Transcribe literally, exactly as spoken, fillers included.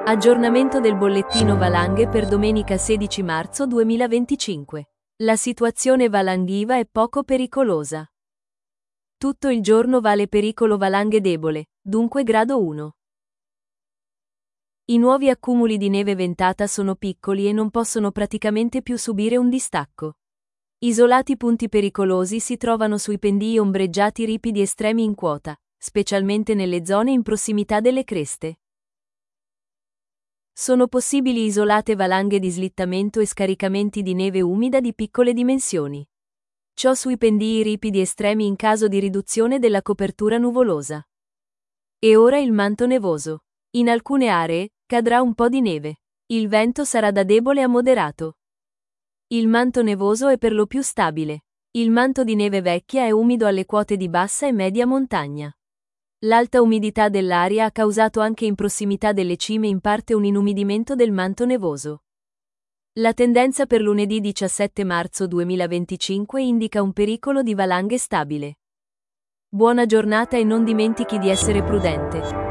Aggiornamento del bollettino valanghe per domenica sedici marzo duemilaventicinque. La situazione valanghiva è poco pericolosa. Tutto il giorno vale pericolo valanghe debole, dunque grado uno. I nuovi accumuli di neve ventata sono piccoli e non possono praticamente più subire un distacco. Isolati punti pericolosi si trovano sui pendii ombreggiati ripidi estremi in quota, specialmente nelle zone in prossimità delle creste. Sono possibili isolate valanghe di slittamento e scaricamenti di neve umida di piccole dimensioni. Ciò sui pendii ripidi estremi in caso di riduzione della copertura nuvolosa. E ora il manto nevoso. In alcune aree, cadrà un po' di neve. Il vento sarà da debole a moderato. Il manto nevoso è per lo più stabile. Il manto di neve vecchia è umido alle quote di bassa e media montagna. L'alta umidità dell'aria ha causato anche in prossimità delle cime in parte un inumidimento del manto nevoso. La tendenza per lunedì diciassette marzo duemilaventicinque indica un pericolo di valanghe stabile. Buona giornata e non dimentichi di essere prudente.